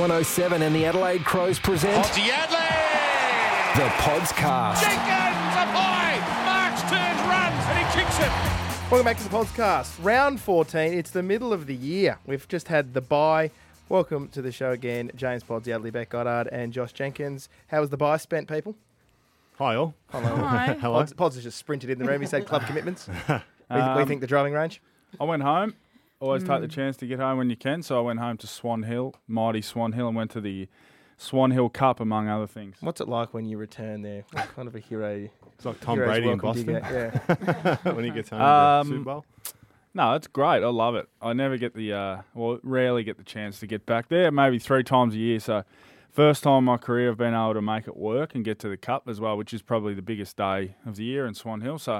107 and the Adelaide Crows present Ozzy Adelaide! the Podscast. Jenkins up high! Marks turns, runs, and he kicks it. Welcome back to the Podscast. Round 14. It's the middle of the year. We've just had the bye. Welcome to the show again. James Pods, Adley, Beck Goddard, and Josh Jenkins. How was the bye spent, people? Hi all. Hi. Hello. Pods has just sprinted in the room. He said club commitments. What do you think the driving range? I went home. Always take the chance to get home when you can. So I went home to Swan Hill, mighty Swan Hill, and went to the Swan Hill Cup, among other things. What's it like when you return there? What kind of a hero? It's like Tom hero's Brady in welcome do you Boston get? Yeah. when he gets home to the Super Bowl. No, it's great. I love it. I never get rarely get the chance to get back there, maybe 3 times a year. So first time in my career I've been able to make it work and get to the Cup as well, which is probably the biggest day of the year in Swan Hill. So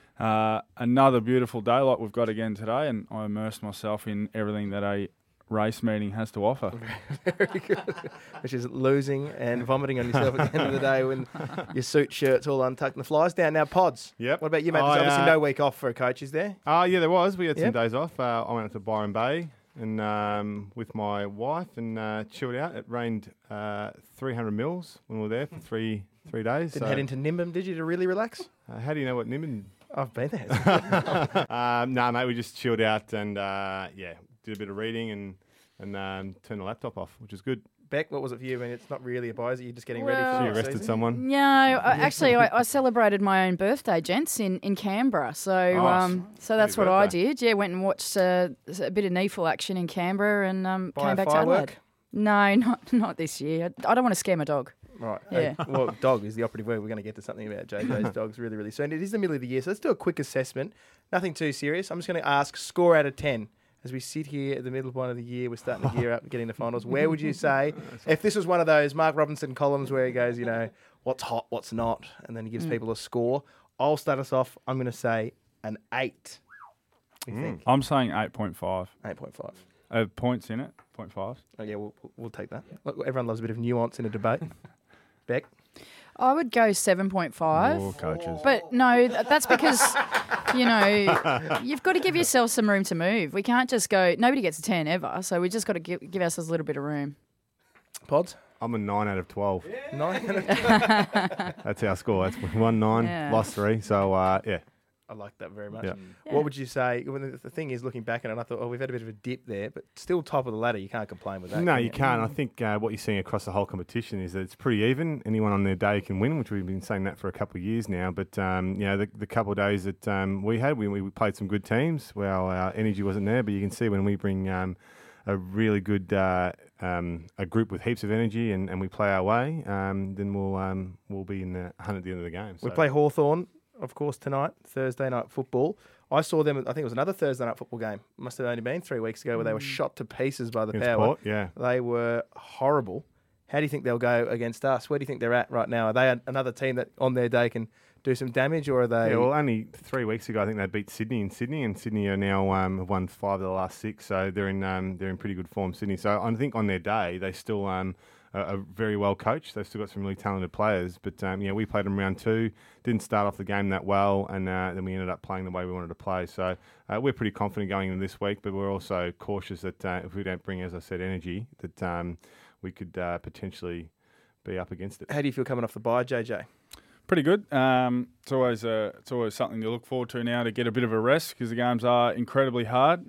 another beautiful day like we've got again today, and I immersed myself in everything that a race meeting has to offer. Very good. Which is losing and vomiting on yourself at the end of the day when your suit shirt's all untucked and the fly's down. Now, Pods. Yep. What about you, mate? There's obviously no week off for a coach, is there? Yeah, there was. We had some Yep. days off. I went up to Byron Bay and with my wife and chilled out. It rained 300 mils when we were there for three days. Didn't head into Nimbin, did you, to really relax? How do you know what Nimbin? I've been there. No, mate, we just chilled out and did a bit of reading and turned the laptop off, which is good. Beck, what was it for you? I mean, it's not really a bye, is it? You're just getting Well- ready So for you the arrested season? someone? No, I celebrated my own birthday, gents, in Canberra. So Nice. so that's Happy what I birthday. did. Yeah, went and watched a bit of NEFL action in Canberra and Buy came a back to firework? Adelaide. No, not this year. I don't want to scare my dog. Right. Yeah. Well, dog is the operative word. We're going to get to something about JJ's dogs really, really soon. It is the middle of the year, so let's do a quick assessment. Nothing too serious. I'm just going to ask score out of 10. As we sit here at the middle point of the year, we're starting to gear up and get into finals. Where would you say, if this was one of those Mark Robinson columns where he goes, you know, what's hot, what's not, and then he gives people a score, I'll start us off. I'm going to say an 8. What do you think? I'm saying 8.5. 8.5. Points in it, 0.5. Oh, yeah, we'll take that. Look, everyone loves a bit of nuance in a debate. Beck? I would go 7.5. More coaches. But no, that's because, you know, you've got to give yourself some room to move. We can't just go, nobody gets a 10 ever, so we just got to give ourselves a little bit of room. Pods? I'm a 9 out of 12. 9? That's our score. That's 1-9, Yeah. lost 3. So, yeah. I like that very much. Yeah. What would you say? Well, the thing is, looking back at it, I thought, we've had a bit of a dip there, but still top of the ladder. You can't complain with that. No, can you can't. I think what you're seeing across the whole competition is that it's pretty even. Anyone on their day can win, which we've been saying that for a couple of years now. But, the couple of days that we had, we played some good teams. Well, our energy wasn't there, but you can see when we bring a really good a group with heaps of energy and we play our way, then we'll be in the hunt at the end of the game. We So- play Hawthorn, of course, tonight, Thursday night football. I saw them, I think it was another Thursday night football game. Must have only been 3 weeks ago where they were shot to pieces by the Against Power. Port, yeah. They were horrible. How do you think they'll go against us? Where do you think they're at right now? Are they another team that on their day can do some damage, or are they... Yeah, well, only 3 weeks ago, I think they beat Sydney in Sydney, and Sydney are now have won 5 of the last 6, so they're in pretty good form, Sydney. So I think on their day, they still are very well coached. They've still got some really talented players, but we played them round 2, didn't start off the game that well, and then we ended up playing the way we wanted to play. So we're pretty confident going into this week, but we're also cautious that if we don't bring, as I said, energy, that we could potentially be up against it. How do you feel coming off the bye, JJ? Pretty good. It's always something to look forward to now, to get a bit of a rest, because the games are incredibly hard.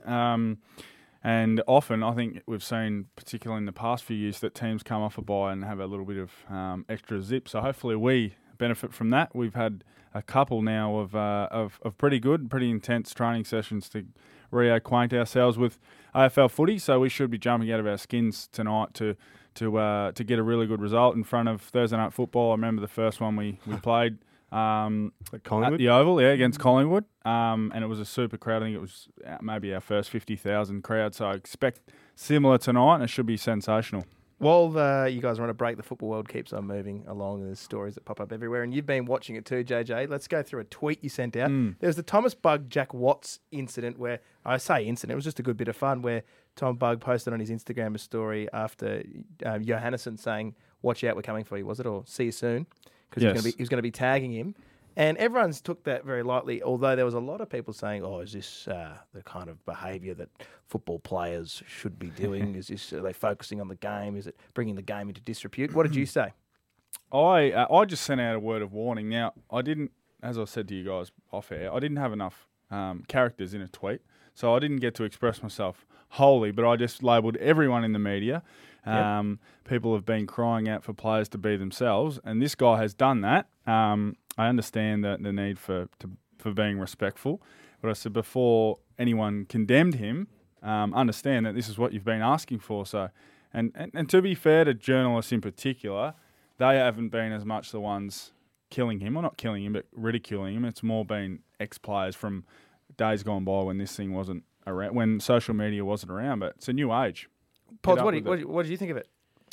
And often, I think we've seen, particularly in the past few years, that teams come off a bye and have a little bit of extra zip. So hopefully we benefit from that. We've had a couple now of pretty good, pretty intense training sessions to reacquaint ourselves with AFL footy. So we should be jumping out of our skins tonight to get a really good result in front of Thursday night football. I remember the first one we played. At At Collingwood? the Oval, against Collingwood. And it was a super crowd. I think it was maybe our first 50,000 crowd. So I expect similar tonight, and it should be sensational. While you guys are on a break, the football world keeps on moving along. There's stories that pop up everywhere, and you've been watching it too, JJ. Let's go through a tweet you sent out. There was the Thomas Bugg, Jack Watts incident where, I say incident, it was just a good bit of fun, where Tom Bugg posted on his Instagram a story after Johannesson saying, watch out, we're coming for you, was it? Or see you soon? Because he was going to be tagging him. And everyone's took that very lightly, although there was a lot of people saying, oh, is this the kind of behaviour that football players should be doing? Are they focusing on the game? Is it bringing the game into disrepute? What did you say? I just sent out a word of warning. Now, I didn't, as I said to you guys off air, I didn't have enough characters in a tweet, so I didn't get to express myself wholly, but I just labelled everyone in the media. People have been crying out for players to be themselves, and this guy has done that. I understand the need for being respectful, but I said before anyone condemned him, understand that this is what you've been asking for. So, and to be fair to journalists in particular, they haven't been as much the ones killing him, or not killing him, but ridiculing him. It's more been ex-players from days gone by when this thing wasn't around, when social media wasn't around. But it's a new age. Pods, what do you think of it?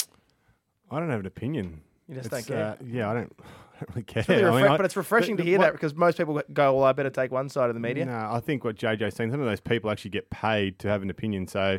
I don't have an opinion. You just don't care? I don't really care. But it's refreshing to hear that, because most people go, well, I better take one side of the media. No, I think what JJ's saying, some of those people actually get paid to have an opinion. So,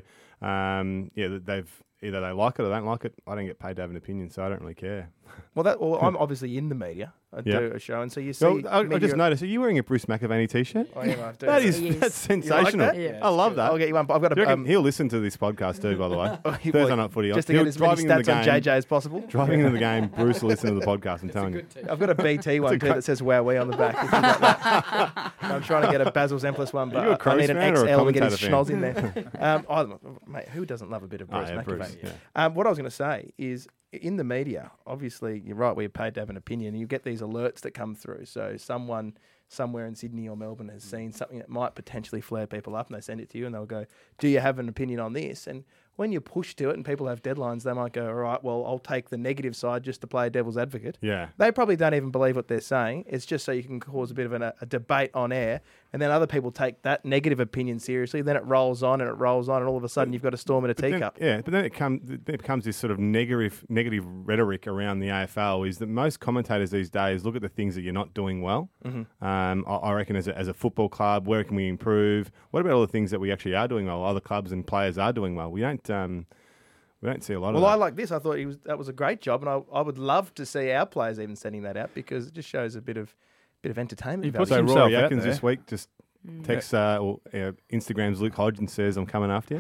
they've either they like it or don't like it. I don't get paid to have an opinion, so I don't really care. Well, I'm obviously in the media. I do a show, and so you see. Well, I just noticed. Are you wearing a Bruce McAvaney t-shirt? I am. I do. That's sensational. That? Yeah. I love that. I'll get you one. I've got He'll listen to this podcast too, by the way. Thursday Night Footy. Just to get as many stats on JJ as possible. Driving into the game, Bruce will listen to the podcast. I'm telling you. I've got a BT one too that says "Wowee" on the back. If you got that. I'm trying to get a Basil Zemplis one, Are you a but I need an Crows fan or a XL to get his commentator schnoz in there. Mate, who doesn't love a bit of Bruce McAvaney? Bruce, What I was going to say is, in the media, obviously, you're right, we're paid to have an opinion. You get these alerts that come through. So someone somewhere in Sydney or Melbourne has seen something that might potentially flare people up, and they send it to you, and they'll go, do you have an opinion on this? And when you push to it and people have deadlines, they might go, all right, well, I'll take the negative side just to play devil's advocate. Yeah. They probably don't even believe what they're saying. It's just so you can cause a bit of a debate on air, and then other people take that negative opinion seriously. Then it rolls on and it rolls on, and all of a sudden you've got a storm in a teacup. But then it becomes this sort of negative rhetoric around the AFL, is that most commentators these days look at the things that you're not doing well. Mm-hmm. I reckon as a football club, where can we improve? What about all the things that we actually are doing well? Other clubs and players are doing well. We don't see a lot of that. Well, I like this. I thought that was a great job, and I would love to see our players even sending that out, because it just shows a bit of entertainment. He value. puts So himself Rory out Atkins there. this week just texts Instagram's Luke Hodge and says, I'm coming after you.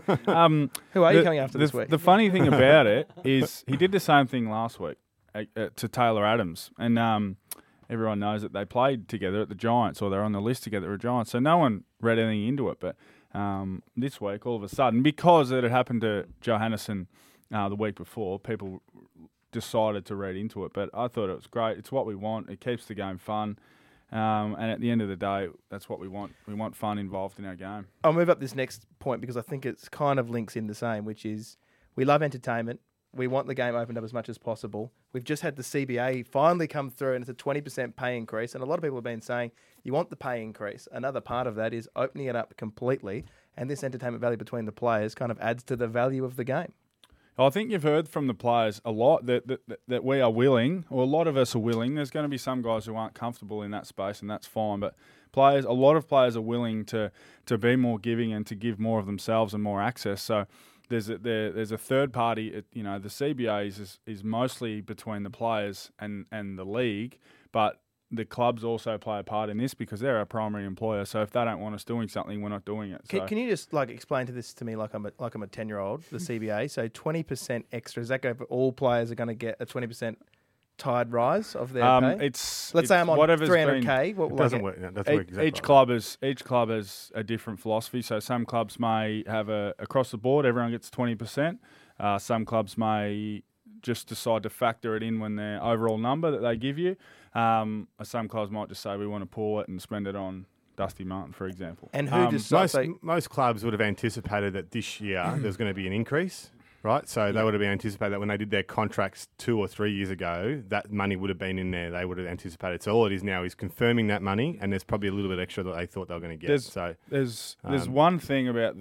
Who are you coming after this week? The funny thing about it is he did the same thing last week to Taylor Adams, and everyone knows that they played together at the Giants, or they're on the list together at Giants, so no one read anything into it. But this week, all of a sudden, because it had happened to Johannisen the week before, people decided to read into it. But I thought it was great. It's what we want. It keeps the game fun. And at the end of the day, that's what we want. We want fun involved in our game. I'll move up this next point because I think it's kind of links in the same, which is we love entertainment. We want the game opened up as much as possible. We've just had the CBA finally come through, and it's a 20% pay increase. And a lot of people have been saying, you want the pay increase. Another part of that is opening it up completely. And this entertainment value between the players kind of adds to the value of the game. I think you've heard from the players a lot that we are willing, or a lot of us are willing. There's going to be some guys who aren't comfortable in that space, and that's fine. But a lot of players are willing to be more giving and to give more of themselves and more access. So there's a third party. The CBA is mostly between the players and the league, but the clubs also play a part in this because they're our primary employer. So if they don't want us doing something, we're not doing it. Can you just explain this to me like I'm a 10-year-old, the CBA? So 20% extra, does that go for all players are going to get a 20% tied rise of their pay? Let's say I'm on $300K. What It will I doesn't get? work. No, doesn't work exactly Each right. club has a different philosophy. So some clubs may have across the board, everyone gets 20%. Some clubs may just decide to factor it in when their overall number that they give you. Some clubs might just say we want to pull it and spend it on Dusty Martin, for example. And who decides? Most clubs would have anticipated that this year there's going to be an increase, right? So they would have anticipated that when they did their contracts 2 or 3 years ago, that money would have been in there. They would have anticipated. So all it is now is confirming that money, and there's probably a little bit extra that they thought they were going to get. There's one thing about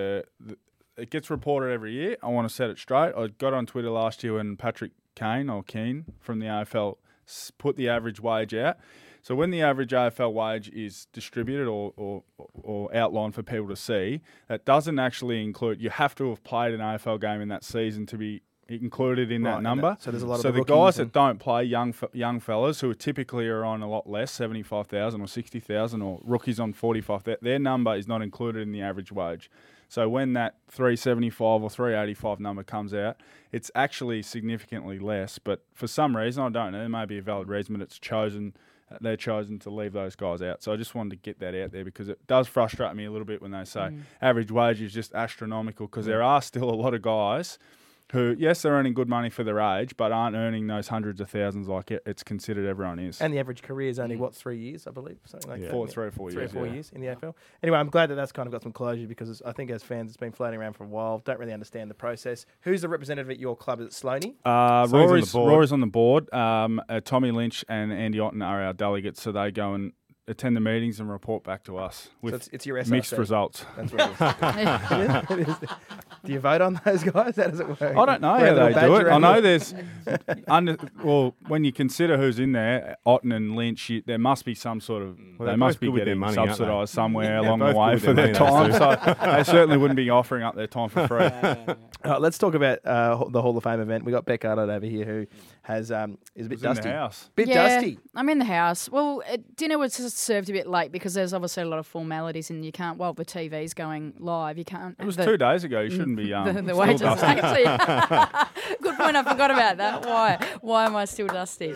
it gets reported every year. I want to set it straight. I got on Twitter last year when Patrick Keane from the AFL put the average wage out. So when the average AFL wage is distributed or outlined for people to see, that doesn't actually include, you have to have played an AFL game in that season to be included in Right, that and number. so there's a lot of So the the guys rookies that don't play, young fellas who typically are on a lot less, 75,000 or 60,000, or rookies on 45,000, their number is not included in the average wage. So when that 375 or 385 number comes out, it's actually significantly less. But for some reason, I don't know, there may be a valid reason, but they're chosen to leave those guys out. So I just wanted to get that out there because it does frustrate me a little bit when they say average wage is just astronomical, because there are still a lot of guys who, yes, they're earning good money for their age, but aren't earning those hundreds of thousands like it's considered everyone is. And the average career is only, 3 years, I believe? Something like that. 3 or 4 3 or years. 4 years in the AFL. Anyway, I'm glad that that's kind of got some closure, because I think as fans, it's been floating around for a while. Don't really understand the process. Who's the representative at your club? Is it Sloaney? Rory's on the board. Tommy Lynch and Andy Otten are our delegates, so they go and attend the meetings and report back to us with So it's your SRC. mixed results. That's what it is. Do you vote on those guys? How does it work? I don't know how they do it. I know there's when you consider who's in there, Otten and Lynch, there must be some sort of Well, they they're must both be good with their getting money, aren't they? subsidised somewhere Yeah, along the both way good for with their their money, time. So they certainly wouldn't be offering up their time for free. Let's talk about the Hall of Fame event. We got Beck Arnott over here, who has is a bit Who's dusty. in the house. Bit Yeah, dusty. I'm in the house. Well, dinner was just served a bit late because there's obviously a lot of formalities, and you can't. While the TV's going live, you can't. It was 2 days ago. You shouldn't be the still wages. dusty. Actually, good point. I forgot about that. Why am I still dusty?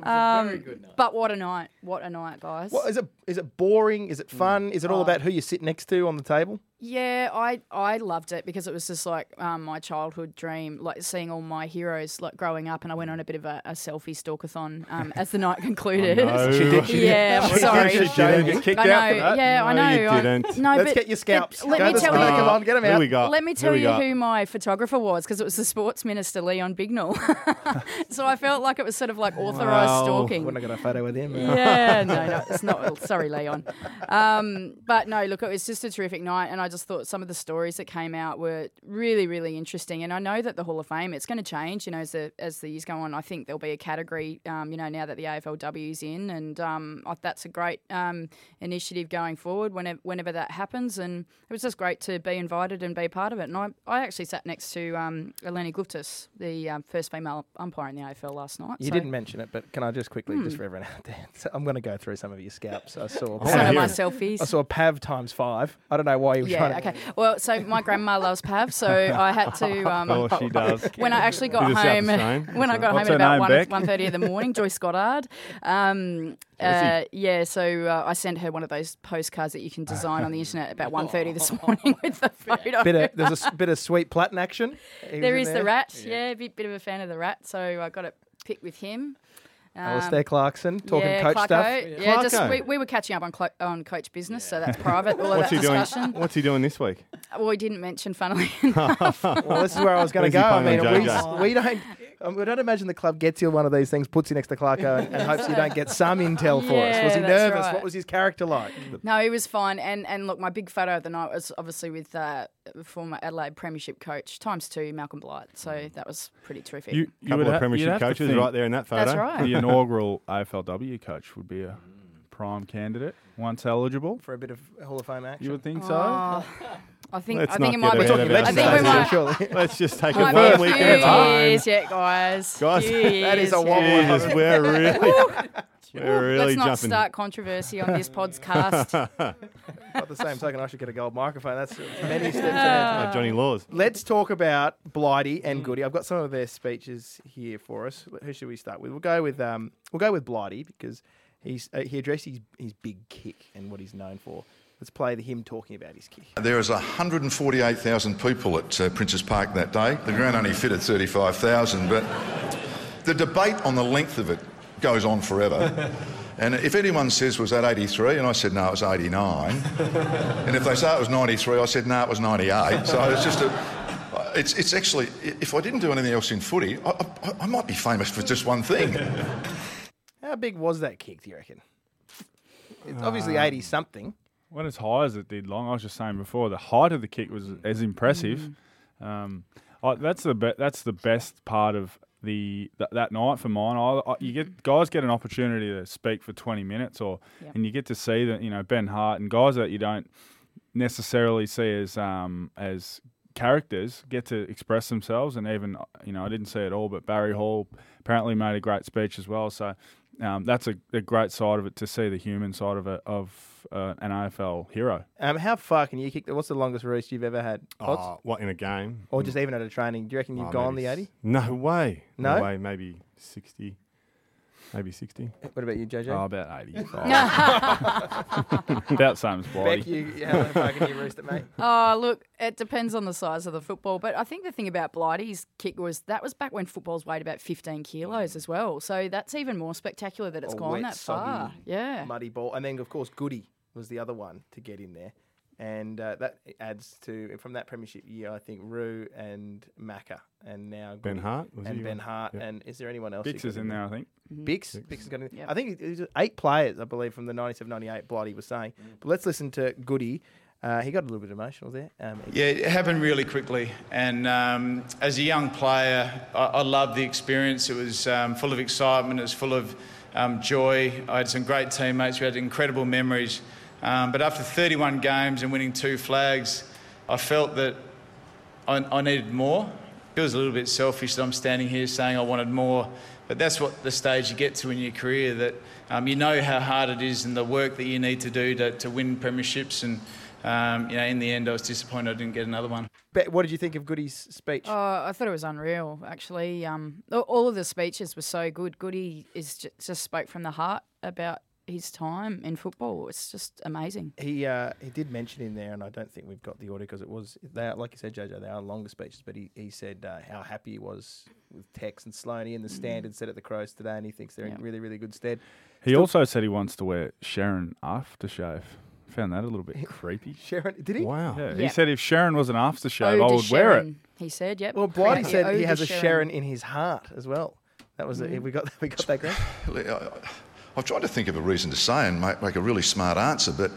But what a night! What a night, guys. What is it boring? Is it fun? Is it all about who you sit next to on the table? Yeah, I loved it because it was just like my childhood dream, like seeing all my heroes like growing up, and I went on a bit of a selfie stalkathon as the night concluded. no. She did. Yeah, I'm sorry. She didn't get kicked out for that. Yeah, I know. you didn't. No, Let's but get your scalps. Let Go me to the tell side. you. Come on, get them Who out. we got? Let me tell Who we you got? who my photographer was, because it was the Sports Minister, Leon Bignell. So I felt like it was sort of like authorised stalking. When I got a photo with him. Yeah, no, it's not. Sorry, Leon. But no, look, it was just a terrific night, and I just thought some of the stories that came out were really, really interesting. And I know that the Hall of Fame, it's going to change, as the years go on. I think there'll be a category, now that the AFLW's in, and that's a great initiative going forward whenever that happens. And it was just great to be invited and be part of it. And I actually sat next to Eleni Gluftis, the first female umpire in the AFL last night. You didn't mention it, but can I just quickly, just for everyone out there, so I'm going to go through some of your scalps. I saw Some of my I selfies. saw Pav times 5. I don't know why you were trying Yeah, to. okay. Well, so my grandma loves Pav, so I had to. Oh, she does. When I actually got Did this out home, the train? when I got What's home her at name, about Beck? 1:30 in the morning, Joyce Goddard. So I sent her one of those postcards that you can design on the internet about 1:30 this morning with the photo. There's a bit of sweet Platten action. He There was in is the rat, a bit of a fan of the rat, so I got it picked with him. Alistair Clarkson talking yeah, coach Clarko. stuff. Yeah, just Clarko. we were catching up on coach business, so that's private. All of What's that he doing? discussion. What's he doing this week? Well, he didn't mention, funnily enough. Well, this is where I was going to Where's go. he I mean, playing on we don't. We don't imagine the club gets you one of these things, puts you next to Clarko, and hopes you don't get some intel for us. Was he Yeah, that's nervous? right. What was his character like? No, he was fine. And look, my big photo of the night was obviously with former Adelaide Premiership coach, ×2, Malcolm Blight. So that was pretty terrific. You Couple would of you'd premiership have to coaches think right there in that photo. That's right. The inaugural AFLW coach would be a prime candidate once eligible. For a bit of Hall of Fame action. You would think so. Oh, I think Let's I think not it might get be. ahead of I think we might. surely. Let's just take Might it be a one few week at a time. years yet, guys. Guys, Few that is years a wobble. yet. Jesus, we're really Let's not jumping. start controversy on this podcast. By the same token, I should get a gold microphone. That's many steps ahead. Johnny Laws. Let's talk about Blighty and Goody. I've got some of their speeches here for us. Who should we start with? We'll go with Blighty because he addressed his big kick and what he's known for. Let's play him talking about his kick. There was 148,000 people at Princes Park that day. The ground only fitted 35,000, but the debate on the length of it goes on forever. And if anyone says, was that 83? And I said, no, it was 89. And if they say it was 93, I said, no, it was 98. So it's just it's actually, if I didn't do anything else in footy, I might be famous for just one thing. How big was that kick, do you reckon? It's obviously 80-something. Went as high as it did long. I was just saying before, the height of the kick was as impressive. That's the best part of that night for mine. Guys get an opportunity to speak for 20 minutes, and you get to see that Ben Hart and guys that you don't necessarily see as characters get to express themselves, and even I didn't see it all, but Barry Hall apparently made a great speech as well. So that's a great side of it, to see the human side of it of an AFL hero. How far can you kick? What's the longest roost you've ever had? Pods? What, in a game? Or just even at a training? Do you reckon you've gone the 80? No way. No? No way. Maybe 60. Maybe 60. What about you, JJ? Oh, about 85. About same as Beck, Blighty. how far can you roost it, mate? Oh, look, it depends on the size of the football. But I think the thing about Blighty's kick was back when footballs weighed about 15 kilos as well. So that's even more spectacular that it's gone wet, that far. soggy, Yeah. Muddy ball. And then, of course, Goody was the other one to get in there. And that adds to, from that premiership year, I think, Roo and Macca. And now Ben Goody Hart? and Ben Hart. Yep. And is there anyone else? Bix is in there, I think. Bix has got in. Yep. I think it was 8 players, I believe, from the 97-98 Blighty was saying. But let's listen to Goody. He got a little bit emotional there. Yeah, it happened really quickly. And as a young player, I loved the experience. It was full of excitement. It was full of joy. I had some great teammates. We had incredible memories. But after 31 games and winning 2 flags, I felt that I needed more. It was a little bit selfish that I'm standing here saying I wanted more. But that's what the stage you get to in your career, that you know how hard it is and the work that you need to do to win premierships. And, in the end, I was disappointed I didn't get another one. What did you think of Goody's speech? I thought it was unreal, actually. All of the speeches were so good. Goody just spoke from the heart about his time in football. It's just amazing. He did mention in there, and I don't think we've got the order because they are, like you said, JJ, they are longer speeches, but he said how happy he was with Tex and Sloaney and the standard set at the Crows today, and he thinks they're in really, really good stead. He also said he wants to wear Sharon aftershave. Found that a little bit creepy. Sharon, did he? Wow. Yeah, Yep. He said if Sharon was an aftershave, Ode I to would wear it. Sharon, he said, yep. Well, Blighty said he Ode has to a Sharon in his heart as well. That was it. We got that, Grant? I've tried to think of a reason to say and make a really smart answer, but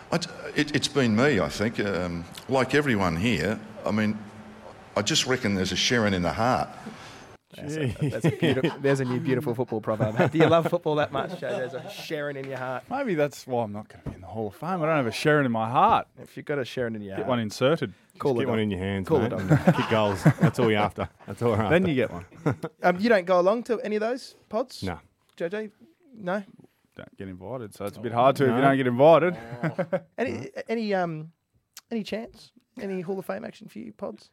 it's been me, I think. Like everyone here, I mean, I just reckon there's a Sharon in the heart. That's a beautiful, there's a new beautiful football proverb. Do you love football that much, JJ? There's a Sharon in your heart. Maybe that's why I'm not going to be in the Hall of Fame. I don't have a Sharon in my heart. If you've got a Sharon in your Get heart, one inserted. Get one in your hands, Call mate. it on. Kick goals. That's all you're after. That's all we're after. Then you get one. You don't go along to any of those pods? No. JJ? No? Don't get invited, so it's a bit hard to if you don't get invited. Any chance? Any Hall of Fame action for you, pods?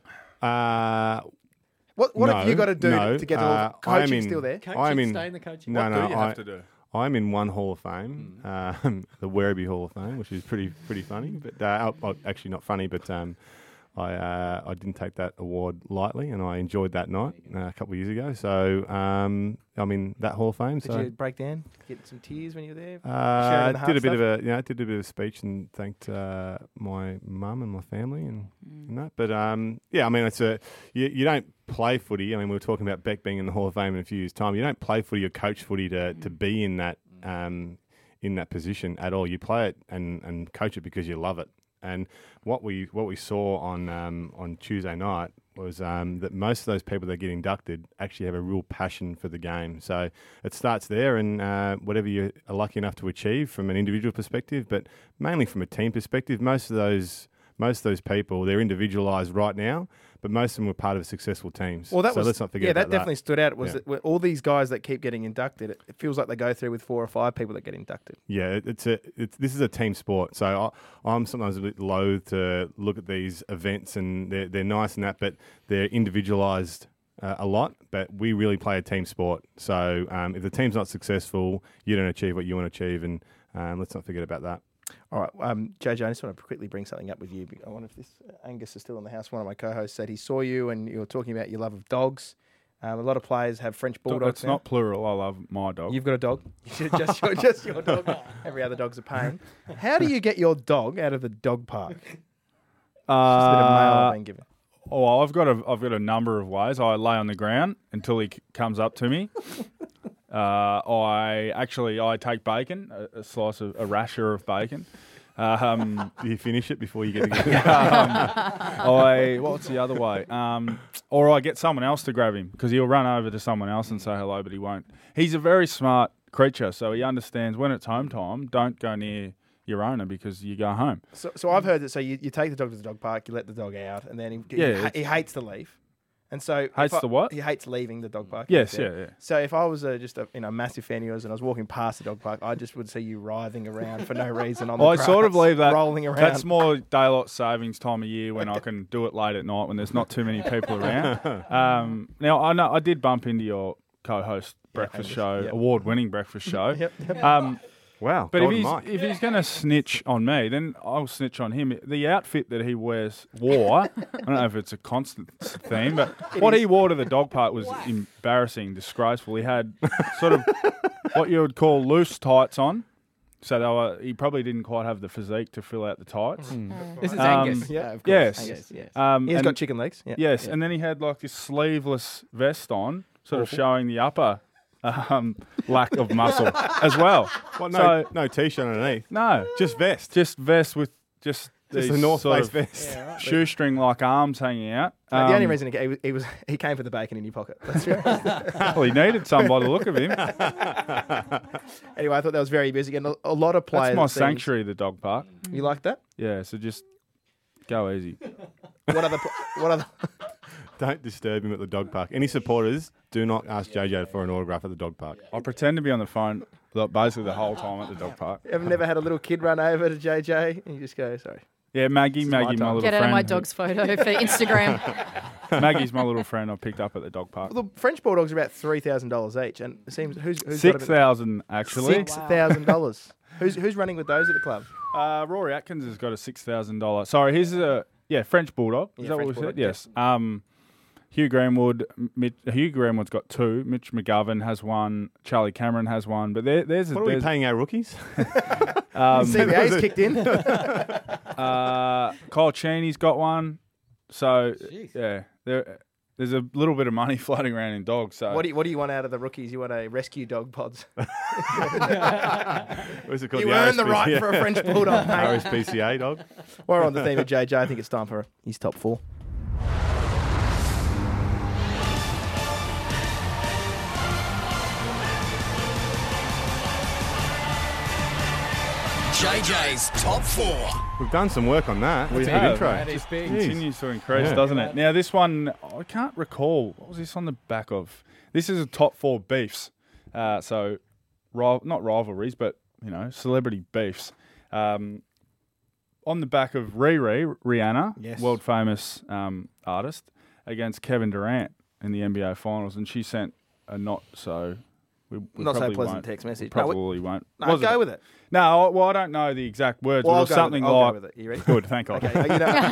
What What have you got to do to get to Hall of Fame? Coaching still there? I'm in. Stay in the coaching. No, What no. do you have to do? I'm in one Hall of Fame, the Werribee Hall of Fame, which is pretty funny, but actually not funny, but I didn't take that award lightly, and I enjoyed that night a couple of years ago. So I'm in that Hall of Fame. Did you break down? Get some tears when you were there? I did a bit of a speech and thanked my mum and my family and that. But it's you don't play footy. I mean, we were talking about Beck being in the Hall of Fame in a few years' time. You don't play footy or coach footy to be in that position at all. You play it and coach it because you love it. And what we saw on Tuesday night was that most of those people that get inducted actually have a real passion for the game. So it starts there, and whatever you are lucky enough to achieve from an individual perspective, but mainly from a team perspective, most of those people, they're individualised right now, but most of them were part of successable teams. Well, let's not forget about that definitely stood out. Was Yeah. that all these guys that keep getting inducted, it feels like they go through with 4 or 5 people that get inducted. Yeah, this is a team sport. So I'm sometimes a bit loath to look at these events, and they're nice and that, but they're individualised a lot. But we really play a team sport. So if the team's not successful, you don't achieve what you want to achieve, and let's not forget about that. All right, JJ, I just want to quickly bring something up with you. I wonder if this Angus is still in the house. One of my co-hosts said he saw you and you were talking about your love of dogs. A lot of players have French bulldogs. It's not plural. I love my dog. You've got a dog. just your dog. Every other dog's a pain. How do you get your dog out of the dog park? Just a bit of mail I've been given. Oh, well, I've got a number of ways. I lay on the ground until he comes up to me. I take bacon, a slice of a rasher of bacon. Do you finish it before you get to go? What's the other way? Or I get someone else to grab him because he'll run over to someone else and say hello, but he won't. He's a very smart creature, so he understands when it's home time, don't go near your owner because you go home. So I've heard that. So you take the dog to the dog park, you let the dog out, and then he hates to leave. And so Hates the what? He hates leaving the dog park. Yes, yeah. So if I was just a massive fan of yours and I was walking past the dog park, I just would see you writhing around for no reason on the grass, I sort of leave that rolling around. That's more daylight savings time of year when I can do it late at night when there's not too many people around. Now I know I did bump into your co-host breakfast show, award-winning breakfast show. Wow. But Golden Mike. if he's going to snitch on me, then I'll snitch on him. The outfit that he wore, I don't know if it's a constant theme, but what he wore to the dog park was embarrassing, disgraceful. He had sort of what you would call loose tights on. So he probably didn't quite have the physique to fill out the tights. This is Angus. Yeah, of course. Yes. Angus, yes. He's and- got chicken legs. Yeah. Yes, and then he had like this sleeveless vest on, sort of showing the upper lack of muscle as well. What, So- no T-shirt underneath. No, Just vest. just vest with just Just these a North sort Face of vest. shoestring-like arms hanging out. The only reason he came for the bacon in your pocket. That's right. Well, he needed some by the look of him. Anyway, I thought that was very busy. And a lot of players. That's my it seems- sanctuary, the dog park. You like that? Yeah, so just go easy. What other? Don't disturb him at the dog park. Any supporters, do not ask JJ for an autograph at the dog park. I pretend to be on the phone basically the whole time at the dog park. I've never had a little kid run over to JJ and you just go, sorry. Yeah, Maggie, my my time. little Get friend. out of my dog's photo for Instagram. Maggie's my little friend I picked up at the dog park. Well, the French Bulldogs are about $3,000 each, and it seems who's got a bit- $6,000 actually. $6,000. Who's running with those at the club? Rory Atkins has got a $6,000. Sorry, he's a French Bulldog. Is Yeah, that French what we Bulldog, said? Yes. Hugh Greenwood. Hugh Greenwood's got two. Mitch McGovern has one. Charlie Cameron has one. But there's What are we paying our rookies? CBA's kicked in. Kyle Cheney's got one. So yeah, there's a little bit of money floating around in dogs. So What do you want out of the rookies? You want a rescue dog pods? What's it called? You The earn the RSPCA. right for a French Bulldog, mate. RSPCA dog. While we're on the theme of JJ, I think it's time for his top four. JJ's top four. We've done some work on that. We That's a have. good intro. That is big. continues to increase, Yeah. doesn't it? Now this one, I can't recall. What was this on the back of? This is a top four beefs. So not rivalries, but celebrity beefs. On the back of Rihanna, Yes. world famous artist, against Kevin Durant in the NBA Finals, and she sent a not so Not so probably pleasant won't- text message. Probably won't. No, Was go it? with it. No, well, I don't know the exact words, Well, but I'll it was go something with it. I'll like. go with it. You ready? Good, thank God. Okay.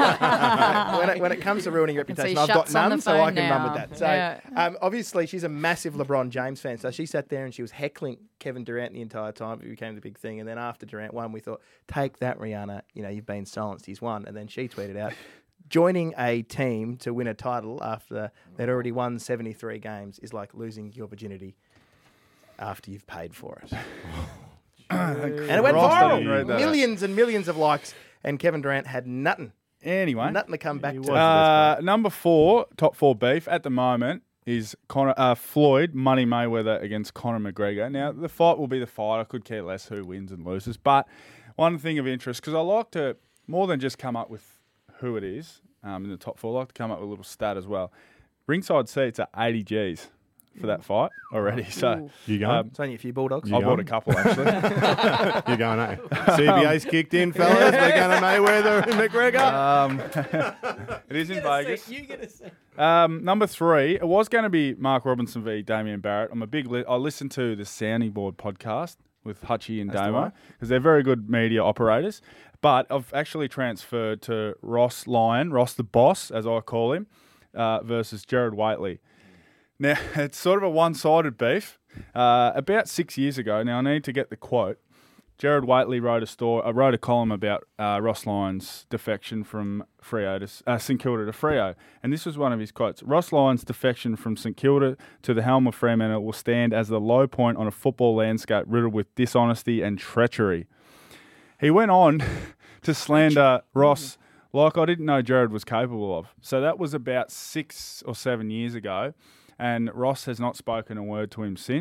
When it comes to ruining reputation, he I've got shuts on none, the so I phone can run now. with that. So Yeah. obviously, she's a massive LeBron James fan. So she sat there and she was heckling Kevin Durant the entire time. It became the big thing. And then after Durant won, we thought, take that, Rihanna. You've been silenced. He's won. And then she tweeted out, joining a team to win a title after they'd already won 73 games is like losing your virginity after you've paid for it. And it went Christ, I viral. didn't read that. Millions and millions of likes. And Kevin Durant had nothing Anyway, to come back to. number four, top four beef at the moment is Floyd Money Mayweather against Conor McGregor. Now, the fight will be the fight. I could care less who wins and loses. But one thing of interest, because I like to, more than just come up with who it is in the top four, I like to come up with a little stat as well. Ringside seats are 80 Gs for that fight already. So You going? It's only a few Bulldogs. I bought a couple, actually. You're going, eh? CBA's kicked in, fellas. We're going to Mayweather and McGregor. It is in Vegas. Number three, it was going to be Mark Robinson v. Damien Barrett. I listen to the Sounding Board podcast with Hutchie and Damo because they're very good media operators. But I've actually transferred to Ross the boss, as I call him, versus Jared Waitley. Now, it's sort of a one-sided beef. About 6 years ago, now I need to get the quote, Jared Waitley wrote a column about Ross Lyon's defection from St Kilda to Freo. And this was one of his quotes. Ross Lyon's defection from St Kilda to the helm of Fremantle will stand as the low point on a football landscape riddled with dishonesty and treachery. He went on to slander Ross like I didn't know Jared was capable of. So that was about 6 or 7 years ago. And Ross has not spoken a word to him since.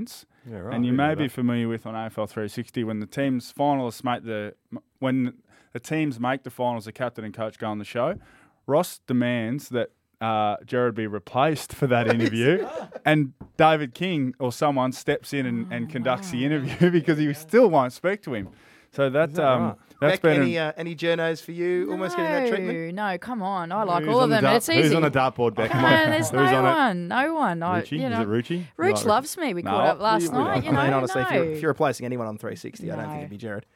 Yeah, right. And you I may didn't know be that. familiar with on AFL 360 when the team's finalists when the teams make the finals, the captain and coach go on the show. Ross demands that Jared be replaced for that interview, and David King or someone steps in and conducts the interview because he still won't speak to him. So that's right? Beck, been any journos for you almost getting that treatment? No, come on. I like Who's all on of the them. dart- It's easy. Who's on the dartboard, Beck? Come on. There's Who's on it? no one. Rucci? You know, Is it Rucci? Rooch Like- loves me. We No, caught up last we- night. I mean, honestly, no. if you're replacing anyone on 360, I don't think No. it'd be Jared.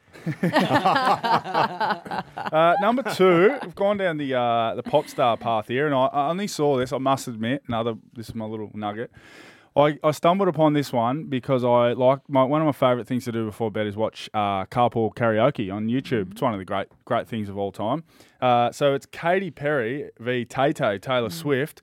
Number 2, we've gone down the pop star path here, and I only saw this. I must admit, this is my little nugget. I stumbled upon this one because I like one of my favourite things to do before bed is watch carpool karaoke on YouTube. It's one of the great things of all time. So it's Katy Perry v Tay-Tay, Taylor Swift.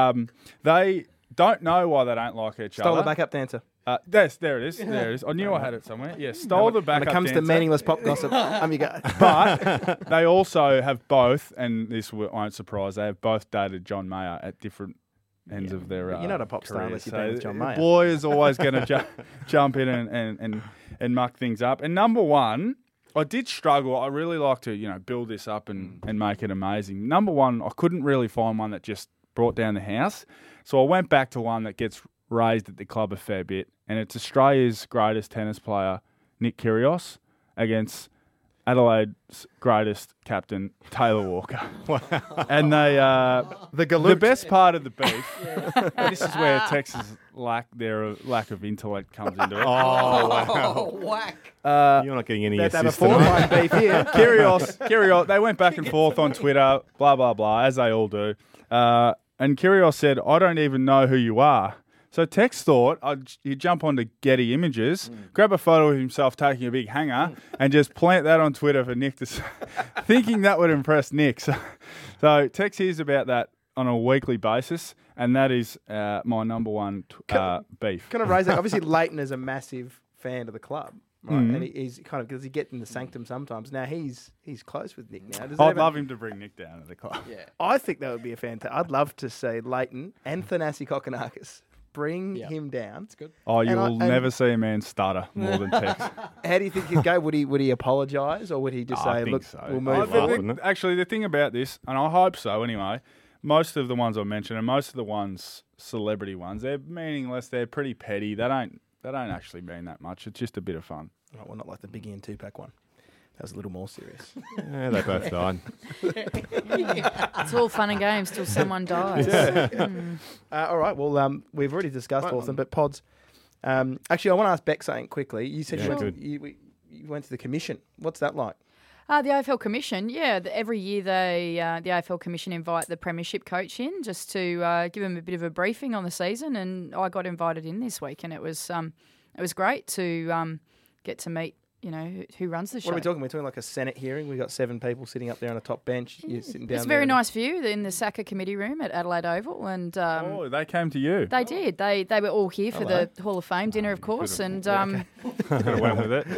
They don't know why they don't like each Stole other. the backup dancer. Yes, there it is. There it is. I knew I had it somewhere. Yeah, stole the backup When it comes dancer. to meaningless pop gossip, you go. But they also have both, and this won't surprise, they have both dated John Mayer at different ends of their You're not a pop star careers. unless you've been with John Mayer. Boy is always going to jump in and muck things up. And number 1, I did struggle. I really like to build this up and make it amazing. Number 1, I couldn't really find one that just brought down the house. So I went back to one that gets raised at the club a fair bit, and it's Australia's greatest tennis player, Nick Kyrgios, against Adelaide's greatest captain, Taylor Walker. And they, the best part of the beef, this is where Texas lack of intellect comes into it. Oh, wow. You're not getting any Let's have a assist tonight. four-line beef here. Kyrgios, they went back and forth on Twitter, blah, blah, blah, as they all do. And Kyrgios said, I don't even know who you are. So Tex thought he'd jump onto Getty Images, grab a photo of himself taking a big hanger, and just plant that on Twitter for Nick to thinking that would impress Nick. So Tex hears about that on a weekly basis, and that is my number 1 beef. Can I raise that? Obviously, Leighton is a massive fan of the club. Right? And he's kind of, does he get in the sanctum sometimes? Now he's close with Nick now. Does it I'd ever- love him to bring Nick down to the club. Yeah, I think that would be a fantastic. I'd love to see Leighton and Thanasi Kokonakis bring him down. That's good. Oh, you And will never see a man stutter more than Tex. How do you think he'd go? Would he apologise, or would he just I say, think "Look, so. we'll I move think on"? actually, the thing about this, and I hope so anyway, most of the ones I mentioned, and most of the ones, celebrity ones, they're meaningless. They're pretty petty. They don't actually mean that much. It's just a bit of fun. Right, well, not like the Biggie and Tupac one. That was a little more serious. Yeah, they both died. It's all fun and games till someone dies. All right. Well, we've already discussed all of them, but Pods. Actually, I want to ask Beck something quickly. You said you went to the commission. What's that like? The AFL Commission, every year the AFL Commission invite the Premiership coach in just to give him a bit of a briefing on the season, and I got invited in this week, and it was great to get to meet who runs the show. What are we talking? We're talking like a Senate hearing. We've got 7 people sitting up there on a top bench. You're sitting down It's a there. very nice view in the SACA committee room at Adelaide Oval, and They came to you. they did. They were all here for the Hall of Fame dinner, of course, and Could have went with it.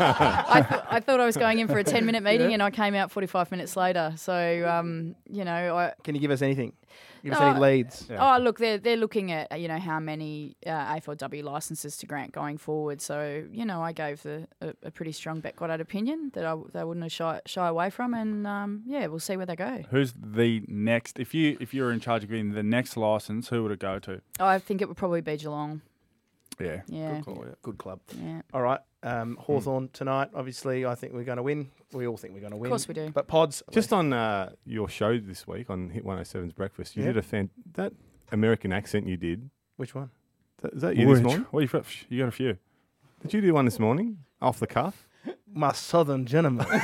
I thought I was going in for a 10-minute meeting, and I came out 45 minutes later. So Can you give us anything? Give us any leads? Oh, look, they're looking at how many AFLW licences to grant going forward. So I gave a pretty strong Bet Goddard opinion that they wouldn't shy away from, and we'll see where they go. Who's the next? If you're in charge of getting the next license, who would it go to? I think it would probably be Geelong. Yeah. Yeah. Good club. Yeah. All right. Hawthorn tonight, obviously, I think we're going to win. We all think we're going to win. Of course we do. But Pods. Just on your show this week on Hit 107's Breakfast, you did that American accent you did. Which one? Is that you this morning? What you got? You got a few. Did you do one this morning? Off the cuff? My southern gentleman. My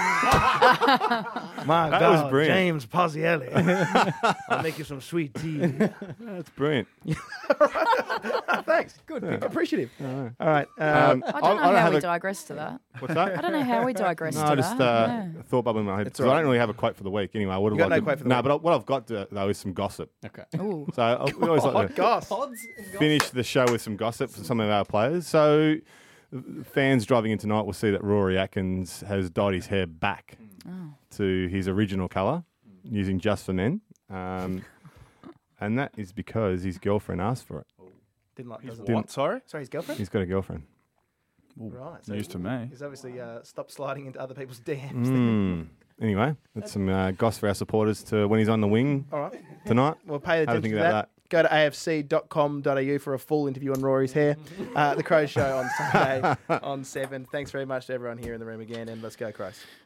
That God, was brilliant. James Pozzielli. I'll make you some sweet tea. That's brilliant. Thanks. Good. Appreciative. All right. I don't know how have we a- digress to that. What's that? I don't know how we digress No, to I just that. thought bubble in my head. It's 'Cause all I right. don't really have a quote for the week anyway. I would have You got liked no quote for the No, week? but what I've got though is some gossip. Ooh. So we always like to Goss. finish the show with some gossip from some of our players. So fans driving in tonight will see that Rory Atkins has dyed his hair back to his original colour using Just for Men. And that is because his girlfriend asked for it. Didn't like. Doesn't What? Sorry? Sorry, his girlfriend. He's got a girlfriend. Right. So News to me. He's obviously stopped sliding into other people's DMs. Anyway, that's some goss for our supporters to when he's on the wing All right. tonight. Well, pay Have a attention think to about that. Go to afc.com.au for a full interview on Rory's hair. The Crows Show on Sunday on 7. Thanks very much to everyone here in the room again, and let's go, Crows.